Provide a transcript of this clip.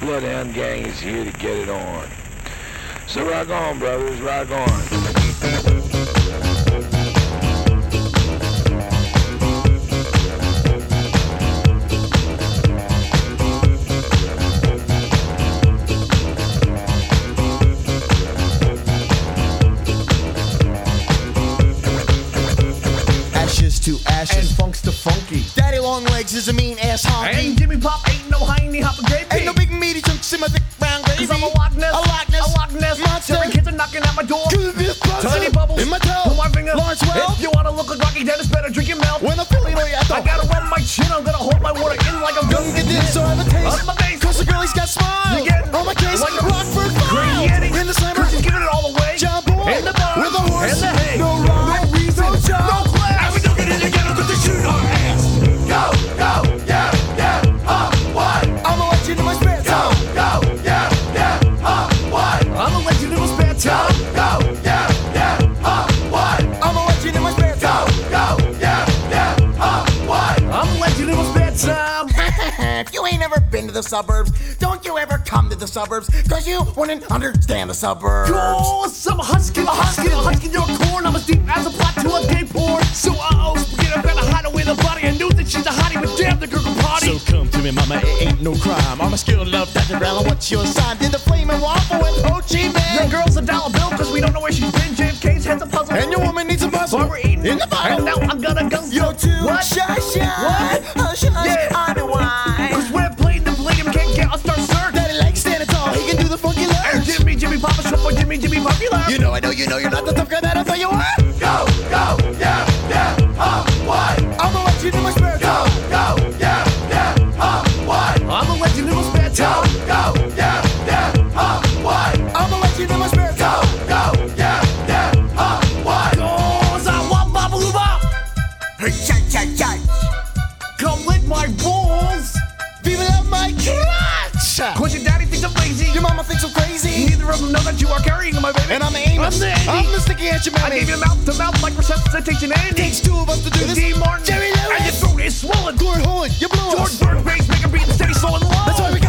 Bloodhound Gang is here to get it on. So rock on, brothers, rock on. To ashes and funks to funky. Daddy long legs is a mean ass honky. Ain't Jimmy Pop, ain't no hiney hopper gravy. Ain't no big meaty chunks in my thick brown gravy. Cause I'm a Loch Ness monster. Every kids are knocking at my door. Tiny bubbles in my toe. Pull my finger. Lawrence Welk. If you wanna look like Rocky Dennis, better drink your milk. When I'm feeling I gotta rub my chin, I'm gonna hold my water in like I'm gonna get this, so I have a taste. On my face. Cause the girlie's got smiles. You get on my case, like Rockford Files. In the slammer, she's giving it all away. John Boy, in the bar, with a horse, and the hay. no rhyme, no reason, no job, no class. And we don't get in together cause they shoot our ass. Go, yeah, what? I'm a legend in my spare time. Go, yeah, what? I'm a legend in my spare time. Go, yeah, what? I'm a legend in my spare time. Go, yeah, what? I'm a legend in my spare time. If you ain't never been to the suburbs, don't you ever come to the suburbs, cause you wouldn't understand the suburbs. Oh, some husky, your corn. I'm as deep as a plot to a gay porn. So forget about a hideaway the body. I knew that she's a hottie, but damn, the girl can party. So come to me, mama, it ain't no crime. I'm a skilled love Dr. Brown. What's your sign? Did the flaming waffle with Ho Chi Minh? Your girl's $1 bill, cause we don't know where she's been. JFK's head's a puzzle. And your woman needs a muscle. But we're eating in the bottle. And now I'm gonna go. You're too what? shy. What? Hush, Yeah. I know why. Cause we're playing the palladium, can't get a star search. Daddy likes standing tall, he can do the funky lurch. And Jimmy Papa, short for Jimmy Popular. You know, I know, you're not the tough guy that I thought you were. Go, yeah, what? I'm a legend in my spare time. Go, yeah, what? I'm a legend in my spare time. Go, yeah, what? I'm a legend in my spare time. Go, yeah, what? Goes I want Babaluba. Hey, cha. Come lick my balls. People love my crotch. Cause your daddy thinks I'm lazy. Your mama thinks I'm crazy. Neither of them know that you are carrying my baby. And I'm Amos. I'm the sticky at your I mammy. gave you mouth to mouth like resuscitation and Takes two of us to do this. D. Martin. Jerry Lewis. And your throat is swollen. Gord Holland, you blew George us. Bird bass, make a beat and steady slowing low. That's why we